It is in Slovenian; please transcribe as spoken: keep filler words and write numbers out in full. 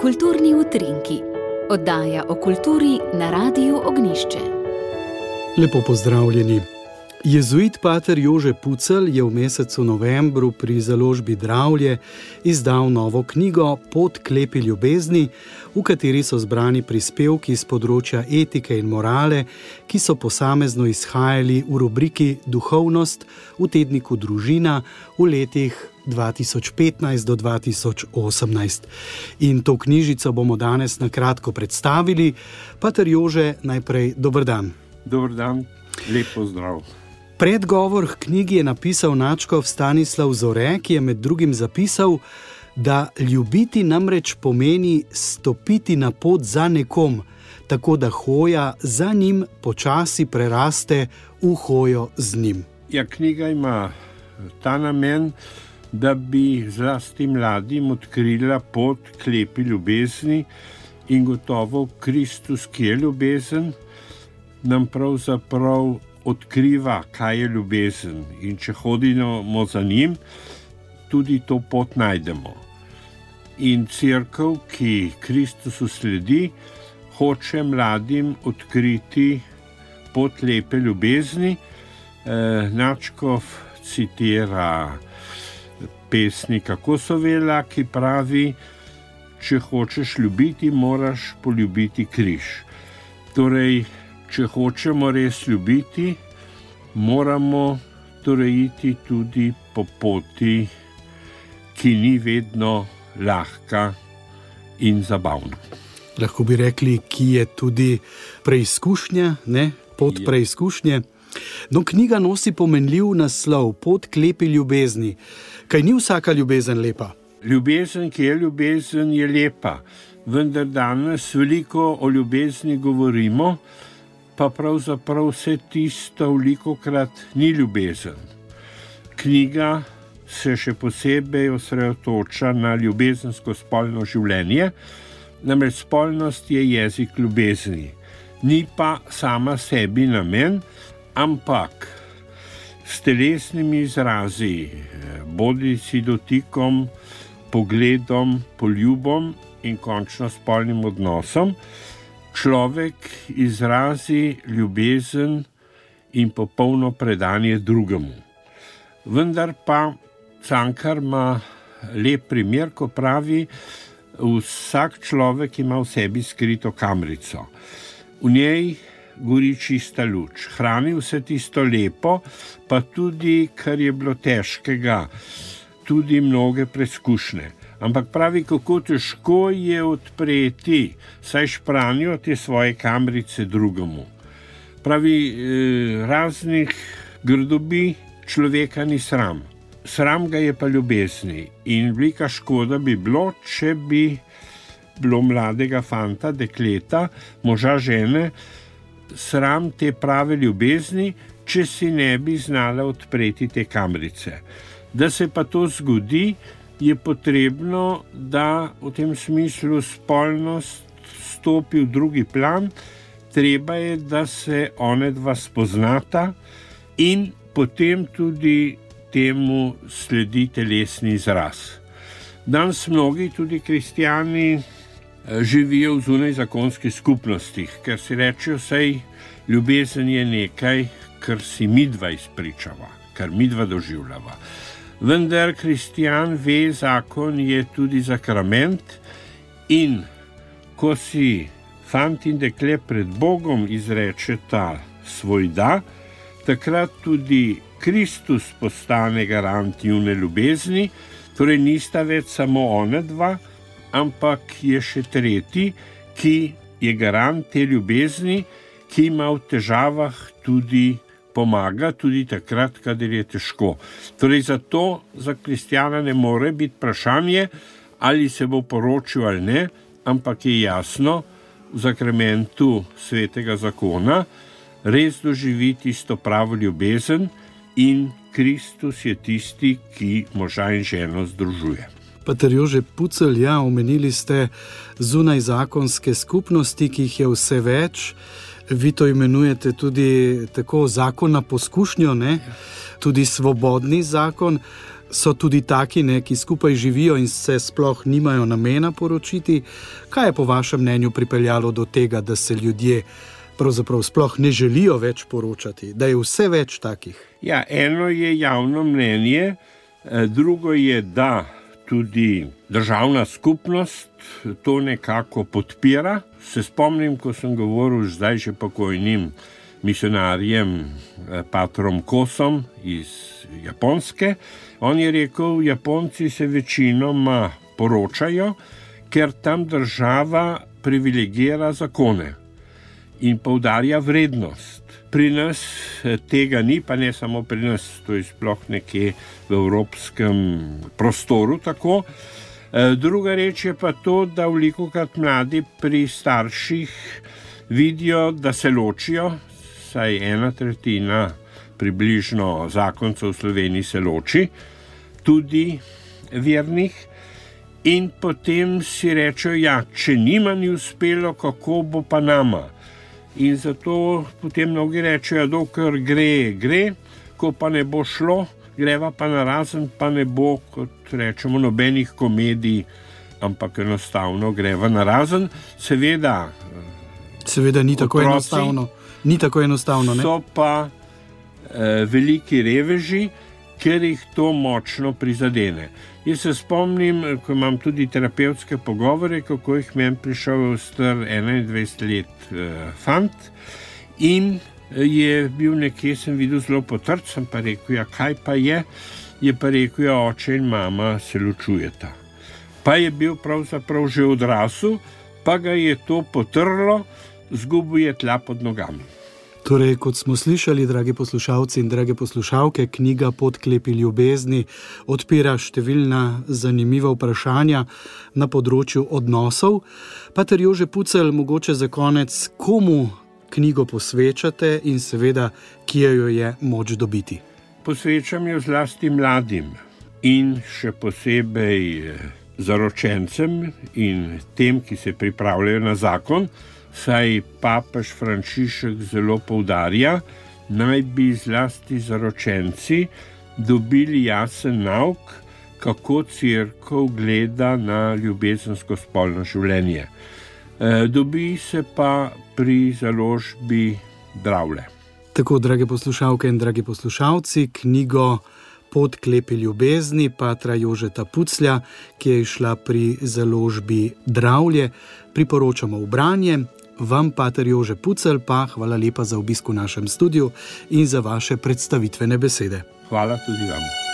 Kulturni utrinki, oddaja o kulturi na Radiu Ognjišče. Lepo pozdravljeni. Jezuit pater Jože Pucelj je v mesecu novembru pri založbi Dravlje izdal novo knjigo Pot k lepi ljubezni, v kateri so zbrani prispevki z področja etike in morale, ki so posamezno izhajali v rubriki Duhovnost v tedniku Družina v letih dva tisoč petnajst do dva tisoč osemnajst. In to knjižico bomo danes na kratko predstavili. Pater Jože, najprej dober dan. Dober dan, lep pozdrav. Predgovor k knjigi je napisal nadškof Stanislav Zore, ki je med drugim zapisal, da ljubiti namreč pomeni stopiti na pot za nekom, tako da hoja za njim počasi preraste v hojo z njim. Ja, knjiga ima ta namen, da bi zlasti mladim odkrila pot k lepi ljubezni in gotovo Kristus, ki je ljubezen, nam pravzaprav odkriva, kaj je ljubezen, in če hodimo za njim, tudi to pot najdemo. In cerkev, ki Kristusu sledi, hoče mladim odkriti pot lepe ljubezni. E, Nadškof citira pesnika Kosovela, ki pravi: če hočeš ljubiti, moraš poljubiti križ. Torej, če hočemo res ljubiti, moramo torej iti tudi po poti, ki ni vedno lahka in zabavna. Lahko bi rekli, ki je tudi preizkušnja, ne? Pot je. preizkušnje. No, knjiga nosi pomenljiv naslov Pot k lepi ljubezni. Kaj ni vsaka ljubezen lepa? Ljubezen, ki je ljubezen, je lepa. Vendar danes veliko o ljubezni govorimo, pa pravzaprav vse tisto velikokrat ni ljubezen. Knjiga se še posebej osredotoča na ljubezensko spolno življenje, namreč spolnost je jezik ljubezni. Ni pa sama sebi namen, ampak s telesnimi izrazi, bodisi dotikom, pogledom, poljubom in končno spolnim odnosom, človek izrazi ljubezen in popolno predanje drugemu. Vendar pa Cankar ima lep primer, ko pravi: vsak človek ima v sebi skrito kamrico. V njej gori čista luč, hrani vse tisto lepo, pa tudi, kar je bilo težkega, tudi mnoge preizkušnje. Ampak pravi, kako težko je odpreti, saj špranijo te svoje kamrice drugemu. Pravi, eh, raznih grdobi človeka ni sram. Sram ga je pa ljubezni. In velika škoda bi bilo, če bi bilo mladega fanta, dekleta, moža, žene, sram te prave ljubezni, če si ne bi znala odpreti te kamrice. Da se pa to zgodi, je potrebno, da v tem smislu spolnost stopi v drugi plan. Treba je, da se onedva spoznata in potem tudi temu sledi telesni izraz. Danes mnogi, tudi kristjani, živijo v zunajzakonskih skupnostih, ker si rečejo, saj ljubezen je nekaj, kar si midva izpričava, kar midva doživljava. Vendar kristjan ve, zakon je tudi sakrament, in ko si fant in dekle pred Bogom izrečeta svoj da, takrat tudi Kristus postane garant njune ljubezni, torej nista več samo onedva, ampak je še tretji, ki je garant te ljubezni, ki ima v težavah tudi pomaga, tudi takrat, kadar je težko. Torej zato za kristjana ne more biti vprašanje, ali se bo poročil ali ne, ampak je jasno, v sakramentu svetega zakona res doživi tisto pravo ljubezen in Kristus je tisti, ki moža in ženo združuje. Pater Jože Pucelj, ja, omenili ste zunajzakonske skupnosti, ki jih je vse več. Vi to imenujete tudi tako zakon na poskušnjo, ne? Tudi svobodni zakon. so tudi taki, ne, ki skupaj živijo in se sploh nimajo namena poročiti. Kaj je po vašem mnenju pripeljalo do tega, da se ljudje pravzaprav sploh ne želijo več poročati, da je vse več takih? Ja, eno je javno mnenje, drugo je, da tudi državna skupnost to nekako podpira. Se spomnim, ko sem govoril zdaj že pokojnim misionarjem patrom Kosom iz Japonske. On je rekel, Japonci se večinoma poročajo, ker tam država privilegira zakone in poudarja vrednost. Pri nas tega ni, pa ne samo pri nas, to je sploh nekje v evropskem prostoru tako. Druga reč je pa to, da velikokrat mladi pri starših vidijo, da se ločijo, saj ena tretjina približno zakoncev v Sloveniji se loči, tudi vernih, in potem si rečejo, ja, če nima ni uspelo, kako bo pa nama. In zato potem mnogi rečejo, dokler gre, gre, ko pa ne bo šlo, greva pa narazen, pa ne bo, kot rečemo, nobenih komedij, ampak enostavno greva narazen. Seveda, Seveda ni tako enostavno. Ni tako enostavno, ne? So pa eh, veliki reveži, ker jih to močno prizadene. Jaz se spomnim, ko imam tudi terapevtske pogovore, kako jih meni prišel star enaindvajset let eh, fant in je bil nekje, sem videl, zelo potrt, sem pa rekel, ja, kaj pa je? Je pa rekel, ja, oče in mama se ločujeta. Pa je bil pravzaprav že odrasel, pa ga je to potrlo, zgubil je tla pod nogami. Torej, kot smo slišali, dragi poslušalci in drage poslušalke, knjiga Podklepi ljubezni odpira številna zanimiva vprašanja na področju odnosov. Pater Jože Pucelj, mogoče za konec, komu knjigo posvečate in seveda, kje jo je moč dobiti? Posvečam jo zlasti mladim in še posebej zaročencem in tem, ki se pripravljajo na zakon, saj papež Frančišek zelo poudarja, naj bi zlasti zaročenci dobili jasen nauk, kako cerkev gleda na ljubezensko spolno življenje. E, dobi se pa pri založbi Dravlje. Tako, drage poslušalke in dragi poslušalci, knjigo Podklepi ljubezni patra Jožeta Puclja, ki je išla pri založbi Dravlje, priporočamo v branje. Vam, pater Jože Pucelj, pa hvala lepa za obisk v našem studiu in za vaše predstavitvene besede. Hvala tudi vam.